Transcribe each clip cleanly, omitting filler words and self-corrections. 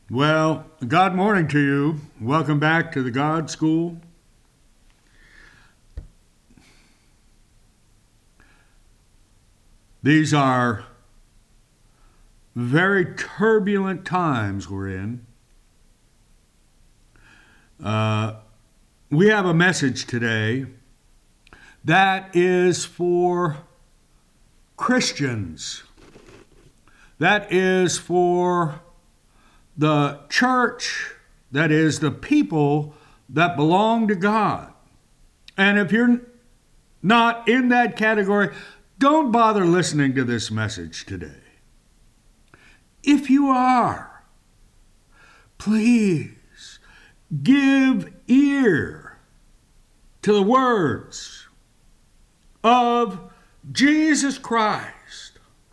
Well, God morning to you. Welcome back to the God School. These are very turbulent times we're in. We have a message today that is for Christians. That is for the church, that is the people that belong to God. And if you're not in that category, don't bother listening to this message today. If you are, please give ear to the words of Jesus Christ.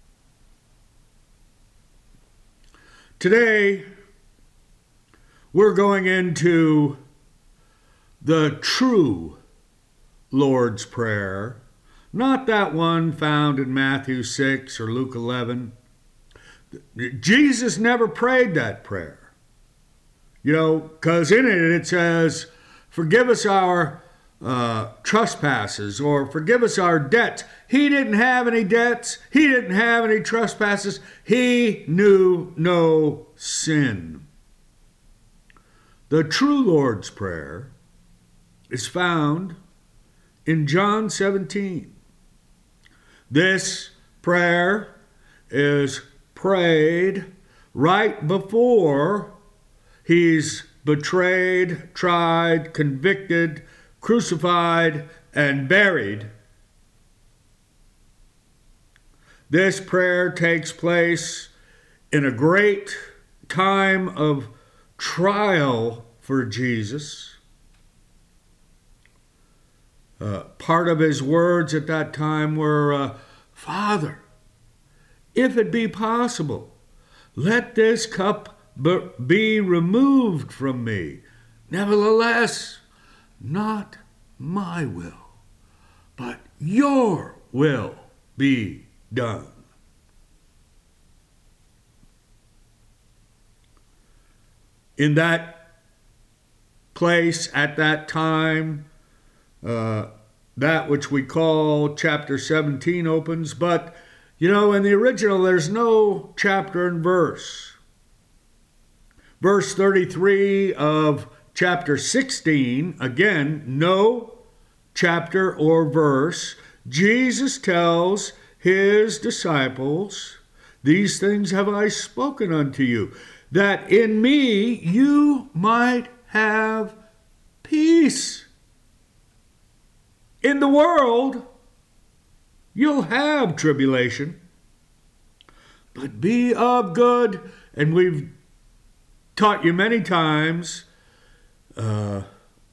Today, we're going into the true Lord's Prayer, not that one found in Matthew 6 or Luke 11. Jesus never prayed that prayer. Because in it says, forgive us our trespasses, or forgive us our debts. He didn't have any debts. He didn't have any trespasses. He knew no sin. The true Lord's Prayer is found in John 17. This prayer is prayed right before he's betrayed, tried, convicted, crucified, and buried. This prayer takes place in a great time of trial for Jesus. Part of his words at that time were, Father, if it be possible, let this cup be removed from me. Nevertheless, not my will, but your will be done. In that place, at that time, that which we call chapter 17 opens, but in the original, there's no chapter and verse. Verse 33 of chapter 16, again, no chapter or verse. Jesus tells his disciples, these things have I spoken unto you, that in me you might have peace. In the world, you'll have tribulation, but be of good. And we've taught you many times, the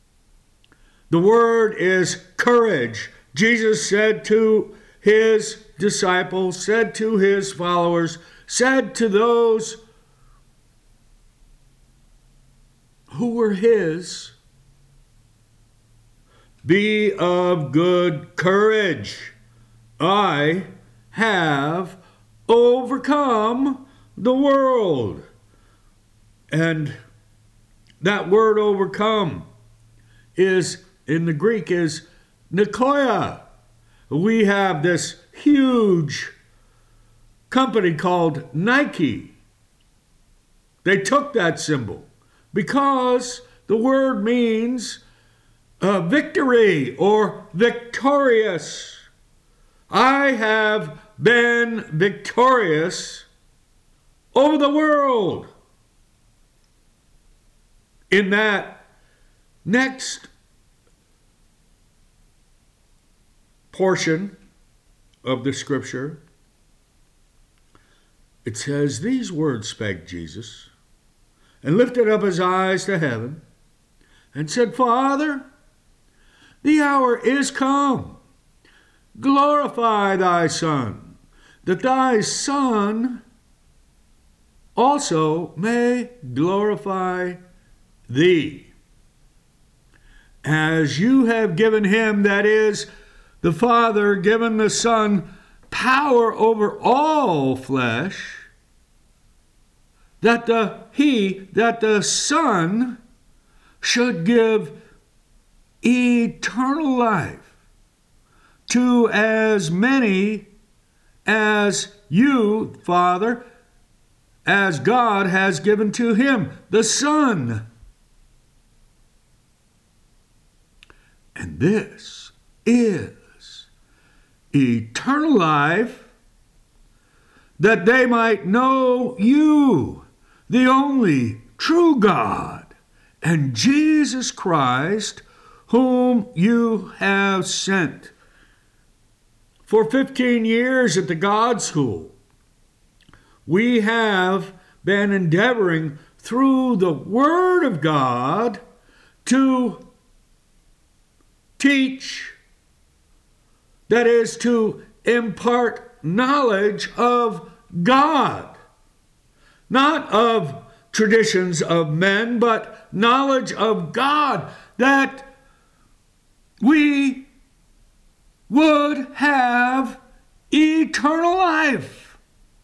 word is courage. Jesus said to his disciples, said to his followers, said to those who were his, be of good courage. I have overcome the world. And that word overcome is, in the Greek, is Nikoia. We have this huge company called Nike. They took that symbol because the word means victory or victorious. I have been victorious over the world. In that next portion of the scripture, it says, these words spake Jesus, and lifted up his eyes to heaven, and said, Father, the hour is come. Glorify thy Son, that thy Son also may glorify thee. As you have given him, that is, the Father, given the Son, power over all flesh, that the Son should give eternal life to as many as you, Father, as God has given to him, the Son. And this is eternal life, that they might know you, the only true God, and Jesus Christ, whom you have sent. For 15 years at the God School, we have been endeavoring through the Word of God to teach, that is, to impart knowledge of God, not of traditions of men, but knowledge of God, that we would have eternal life.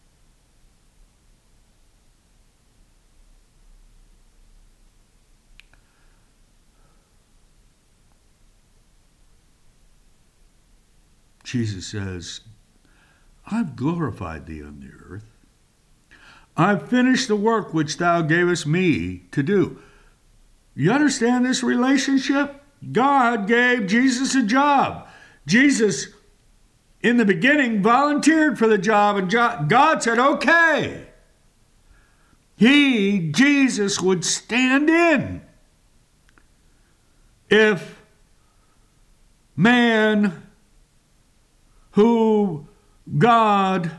Jesus says, I've glorified thee on the earth. I've finished the work which thou gavest me to do. You understand this relationship? God gave Jesus a job. Jesus, in the beginning, volunteered for the job, and God said, okay. Jesus, would stand in if man, who God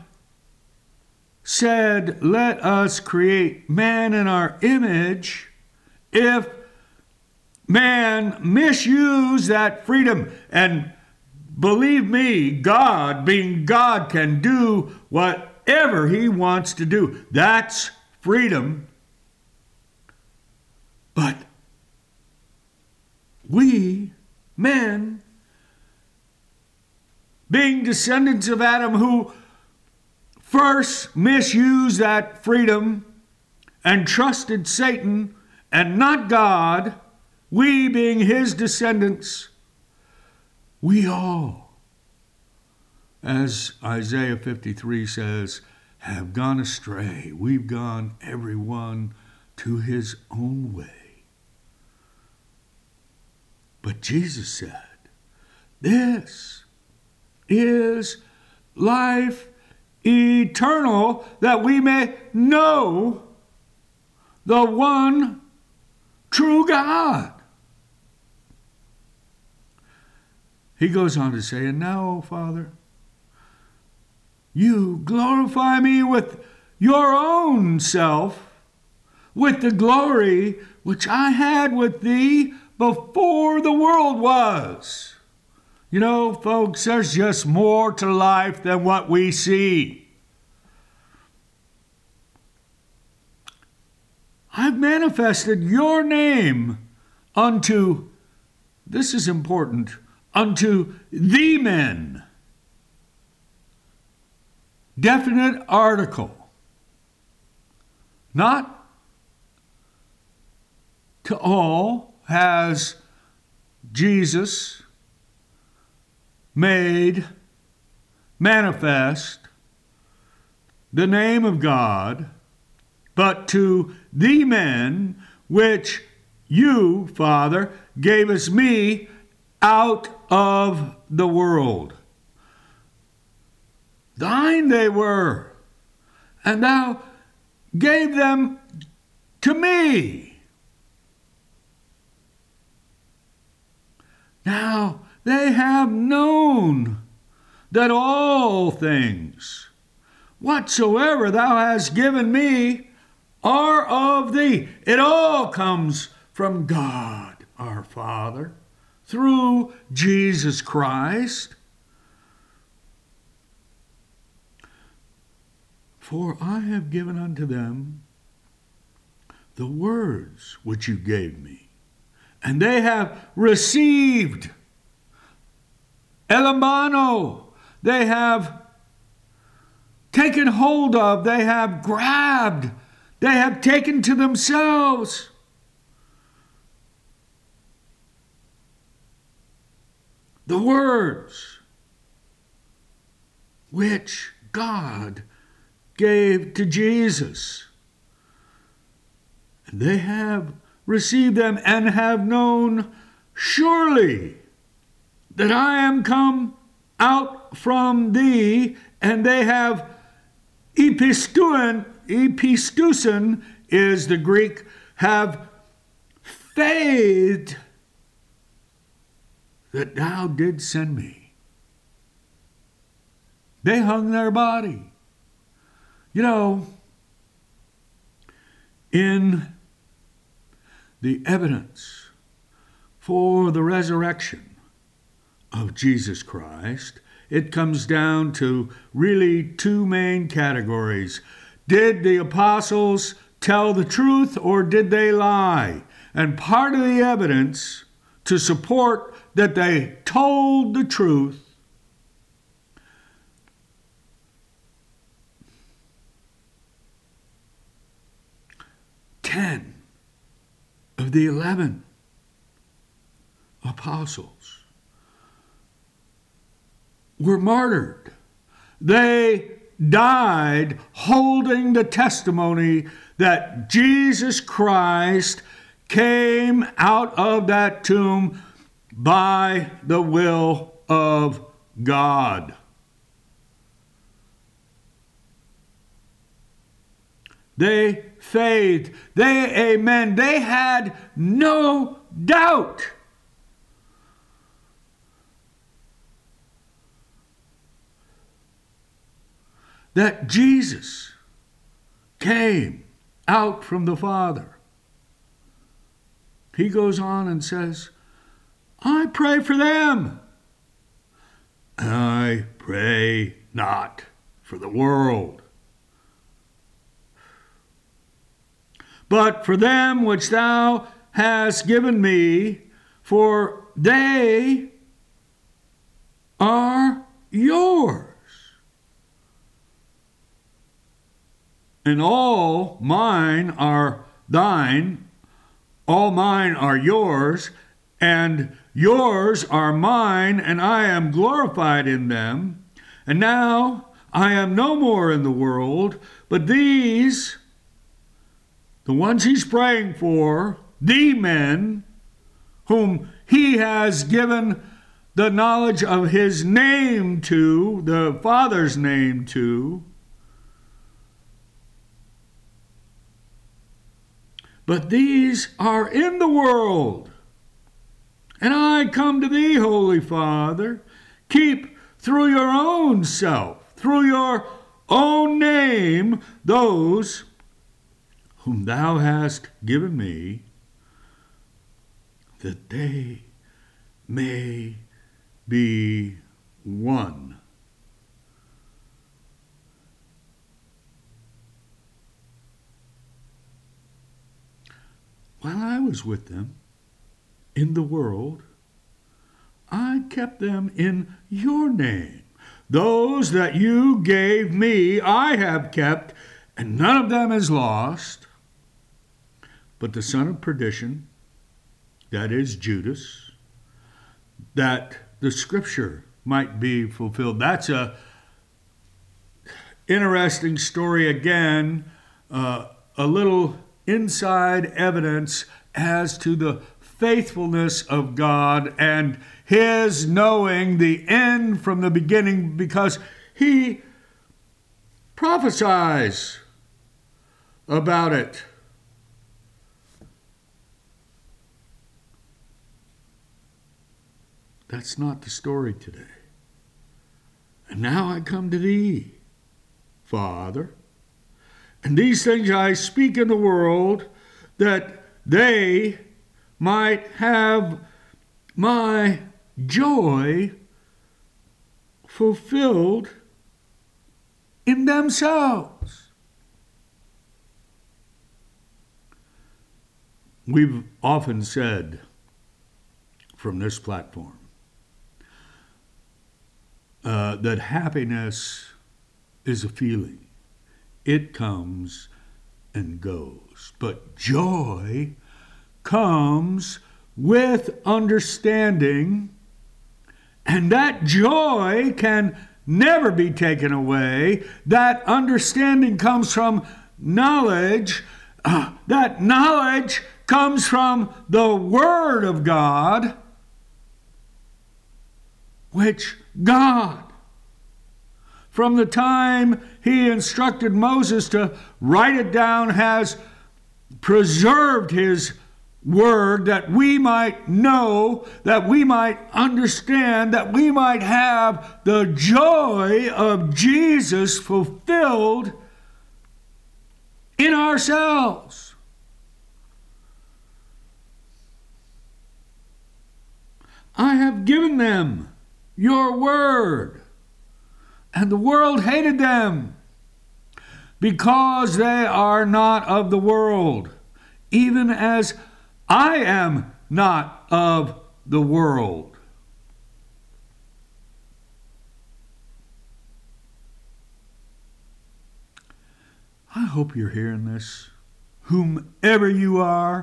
said, let us create man in our image, if man misused that freedom, and believe me, God, being God, can do whatever he wants to do. That's freedom. But we, men, being descendants of Adam, who first misused that freedom and trusted Satan and not God, we being his descendants, we all, as Isaiah 53 says, have gone astray. We've gone every one to his own way. But Jesus said, this is life eternal, that we may know the one true God. He goes on to say, and now, O Father, you glorify me with your own self, with the glory which I had with thee before the world was. You know, folks, there's just more to life than what we see. I've manifested your name unto, this is important, unto the men. Definite article. Not to all has Jesus made manifest the name of God, but to the men which you, Father, gavest me out of the world. Thine they were, and thou gave them to me. Now they have known that all things whatsoever thou hast given me are of thee. It all comes from God our Father through Jesus Christ. For I have given unto them the words which you gave me, and they have received Elamano. They have taken hold of, they have grabbed They have taken to themselves the words which God gave to Jesus. And they have received them and have known surely that I am come out from thee, and they have epistusen is the Greek, have faith that thou didst send me. They hung their body. You know, in the evidence for the resurrection of Jesus Christ, it comes down to really two main categories. Did the apostles tell the truth or did they lie? And part of the evidence to support that they told the truth ten of the 11 apostles were martyred. They died holding the testimony that Jesus Christ came out of that tomb by the will of God. They faith, they amen, they had no doubt. That Jesus came out from the Father. He goes on and says, I pray for them. I pray not for the world, but for them which thou hast given me, for they are yours. And all mine are thine, all mine are yours, and yours are mine, and I am glorified in them. And now I am no more in the world, but these, the ones he's praying for, the men whom he has given the knowledge of his name to, the Father's name to, but these are in the world. And I come to thee, Holy Father, keep through your own self, through your own name, those whom thou hast given me, that they may be one. While I was with them in the world, I kept them in your name. Those that you gave me I have kept, and none of them is lost, but the son of perdition, that is Judas, that the scripture might be fulfilled. That's a interesting story again, a little inside evidence as to the faithfulness of God and his knowing the end from the beginning, because he prophesies about it. That's not the story today. And now I come to thee, Father, and these things I speak in the world, that they might have my joy fulfilled in themselves. We've often said from this platform that happiness is a feeling. It comes and goes. But joy comes with understanding, and that joy can never be taken away. That understanding comes from knowledge. That knowledge comes from the Word of God, which God, from the time He instructed Moses to write it down, has preserved His Word, that we might know, that we might understand, that we might have the joy of Jesus fulfilled in ourselves. I have given them your word, and the world hated them, because they are not of the world, even as I am not of the world. I hope you're hearing this, whomever you are,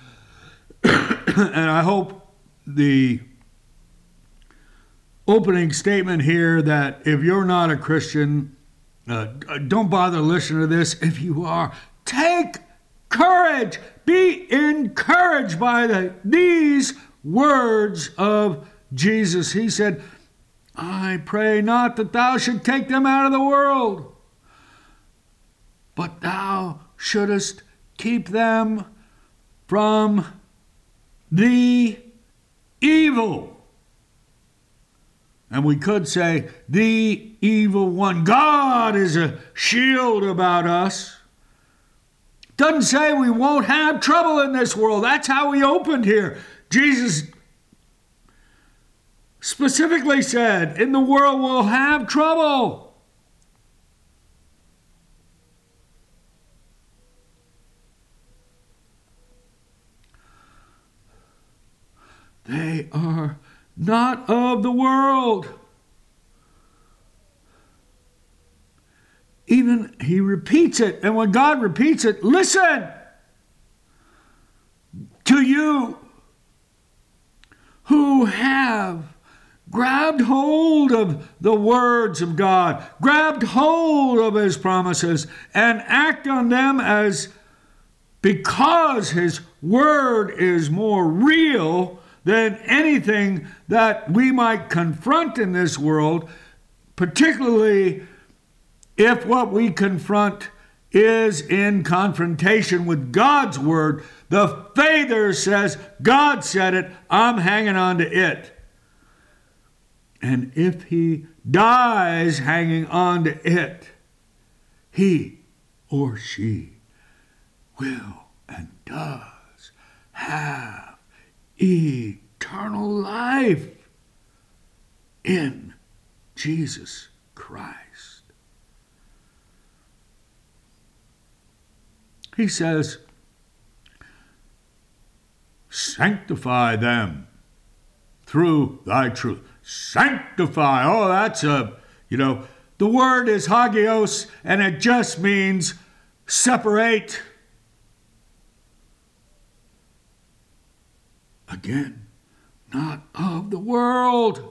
and I hope the opening statement here that if you're not a Christian, don't bother listening to this. If you are, take courage. Be encouraged by these words of Jesus. He said, I pray not that thou should take them out of the world, but thou shouldest keep them from the evil. And we could say, the evil one. God is a shield about us. Doesn't say we won't have trouble in this world. That's how we opened here. Jesus specifically said, in the world we'll have trouble. They are not of the world. Even he repeats it, and when God repeats it, listen to you who have grabbed hold of the words of God, grabbed hold of His promises, and act on them as because His word is more real than anything that we might confront in this world, particularly if what we confront is in confrontation with God's word. The Father says, God said it, I'm hanging on to it. And if he dies hanging on to it, he or she will and does have eternal life in Jesus Christ. He says, sanctify them through thy truth. Sanctify. Oh, that's the word is hagios, and it just means separate. Again, not of the world.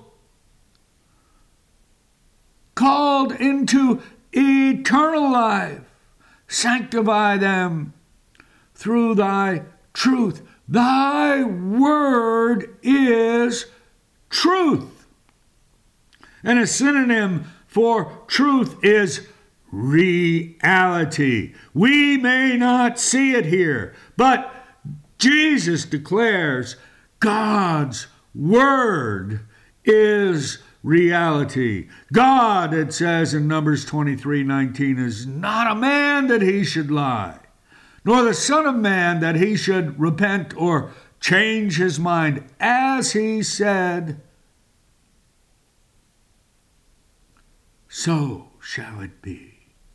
Called into eternal life. Sanctify them through thy truth. Thy word is truth. And a synonym for truth is reality. We may not see it here, but Jesus declares God's word is reality. God, it says in Numbers 23:19, is not a man that he should lie, nor the Son of Man that he should repent or change his mind. As he said, so shall it be.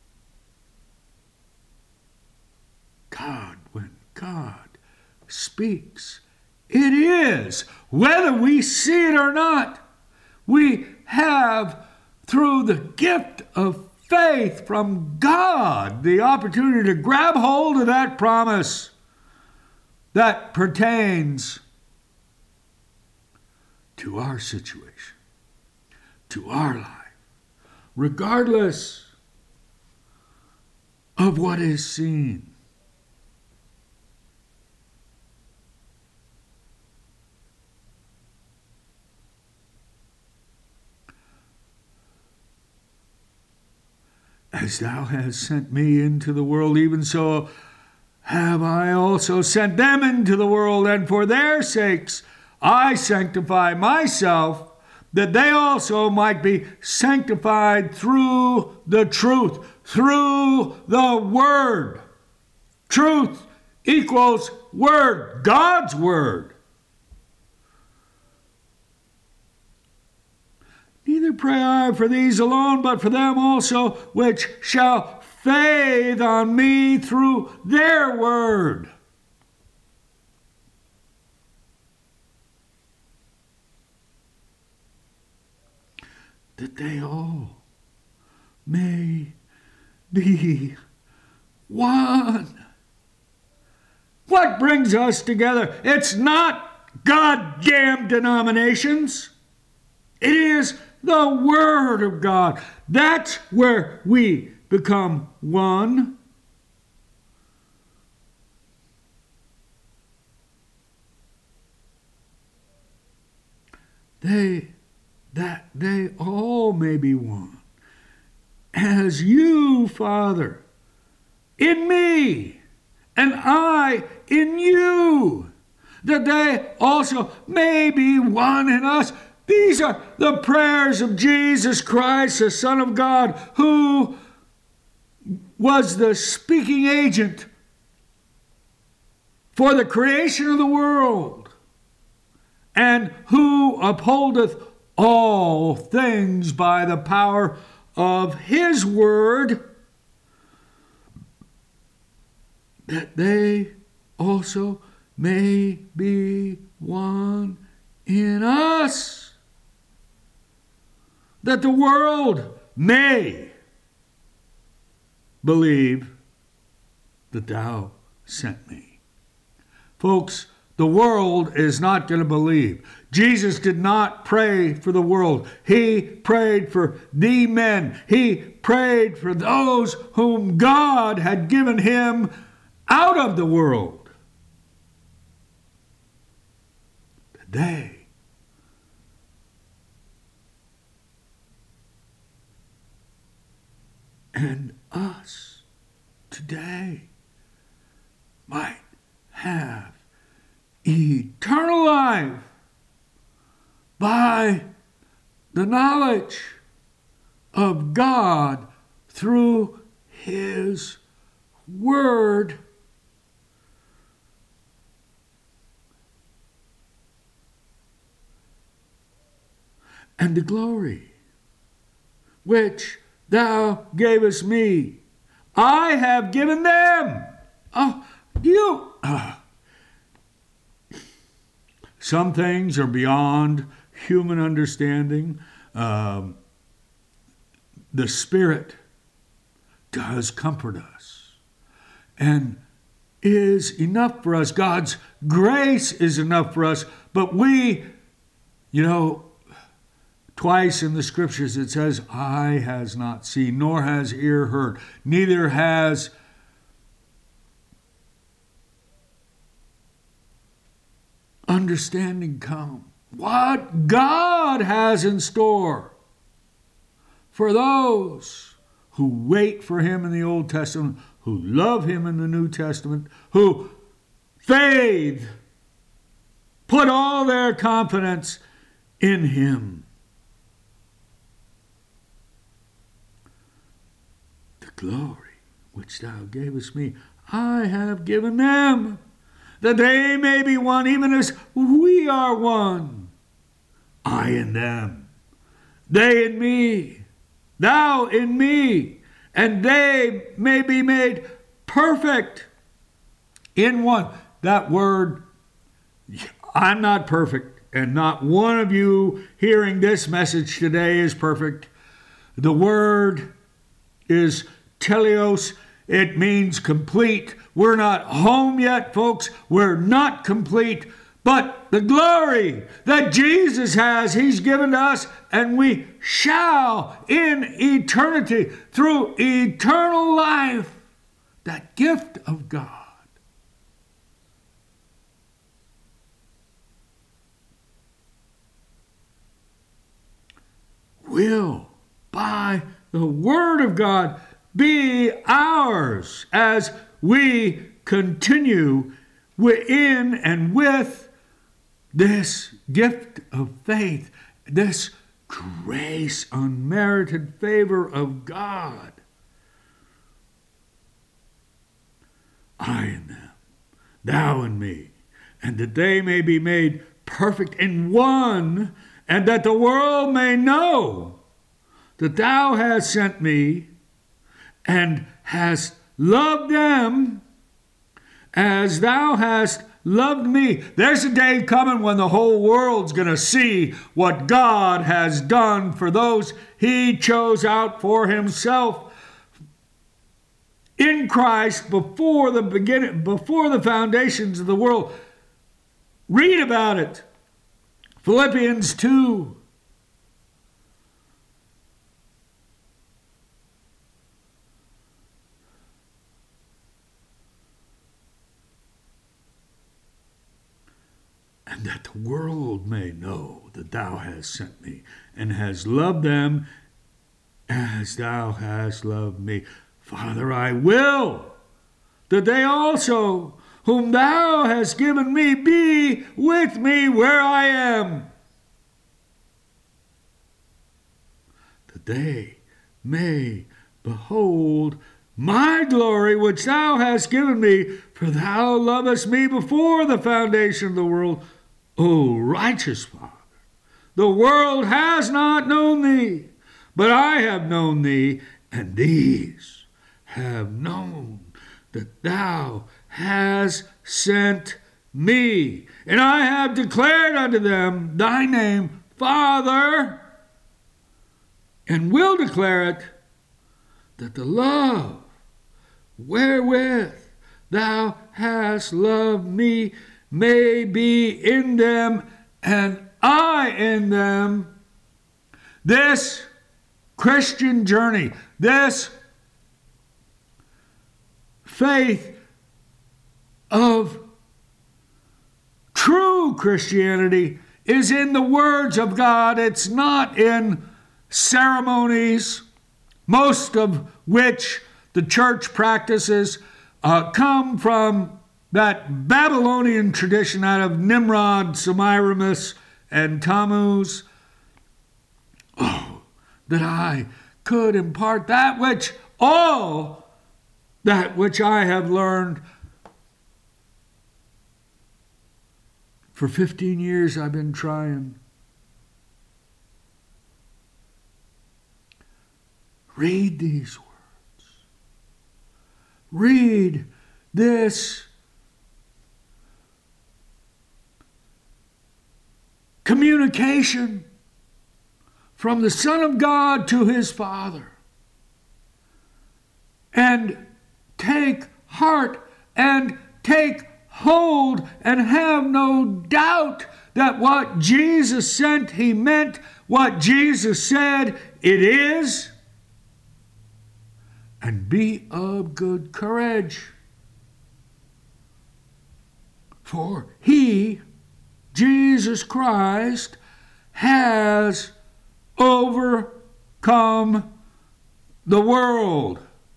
God, when God speaks, it is, whether we see it or not. We have, through the gift of faith from God, the opportunity to grab hold of that promise that pertains to our situation, to our life, regardless of what is seen. As thou hast sent me into the world, even so have I also sent them into the world, and for their sakes I sanctify myself, that they also might be sanctified through the truth, through the Word. Truth equals Word, God's Word. Neither pray I for these alone, but for them also which shall faith on me through their word. That they all may be one. What brings us together? It's not goddamn denominations. It is the Word of God. That's where we become one. That they all may be one. As you, Father, in me, and I in you, that they also may be one in us. These are the prayers of Jesus Christ, the Son of God, who was the speaking agent for the creation of the world, and who upholdeth all things by the power of his word, that they also may be one in us, that the world may believe that thou sent me. Folks, the world is not going to believe. Jesus did not pray for the world. He prayed for the men. He prayed for those whom God had given him out of the world. That they and us today might have eternal life by the knowledge of God through his word. And the glory which thou gavest me, I have given them. Some things are beyond human understanding. The Spirit does comfort us and is enough for us. God's grace is enough for us. But we, twice in the scriptures it says, eye has not seen, nor has ear heard, neither has understanding come. What God has in store for those who wait for him in the Old Testament, who love him in the New Testament, who faith, put all their confidence in him. The glory which thou gavest me, I have given them, that they may be one, even as we are one. I in them, they in me, thou in me, and they may be made perfect in one. That word, I'm not perfect, and not one of you hearing this message today is perfect. The word is teleos. It means complete. We're not home yet, folks. We're not complete. But the glory that Jesus has, He's given to us, and we shall in eternity, through eternal life, that gift of God. Will, by the Word of God, be ours as we continue within and with this gift of faith, this grace, unmerited favor of God. I in them, thou in me, and that they may be made perfect in one, and that the world may know that thou hast sent me and hast loved them as thou hast loved me. There's a day coming when the whole world's going to see what God has done for those He chose out for Himself in Christ before the foundations of the world. Read about it. Philippians 2. And that the world may know that thou hast sent me, and hast loved them as thou hast loved me. Father, I will that they also, whom thou hast given me, be with me where I am, that they may behold my glory which thou hast given me, for thou lovest me before the foundation of the world. O righteous Father, the world has not known thee, but I have known thee, and these have known that thou hast sent me. And I have declared unto them thy name, Father, and will declare it, that the love wherewith thou hast loved me may be in them, and I in them. This Christian journey, this faith of true Christianity is in the words of God. It's not in ceremonies, most of which the church practices come from that Babylonian tradition out of Nimrod, Semiramis, and Tammuz. Oh, that I could impart all that which I have learned. For 15 years I've been trying. Read these words. Read this communication from the Son of God to His Father. And take heart and take hold and have no doubt that what Jesus sent, He meant. What Jesus said, it is. And be of good courage. For He, Jesus Christ, has overcome the world.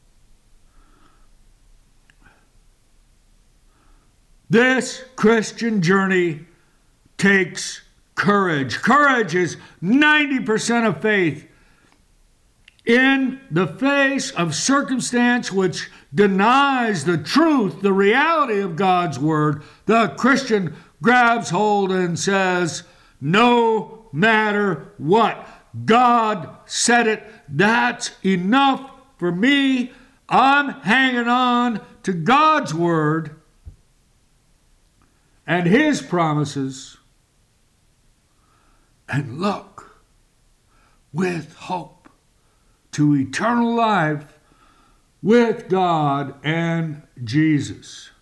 This Christian journey takes courage. Courage is 90% of faith. In the face of circumstance which denies the truth, the reality of God's word, the Christian grabs hold and says, no matter what, God said it, that's enough for me. I'm hanging on to God's word and His promises, and look with hope to eternal life with God and Jesus.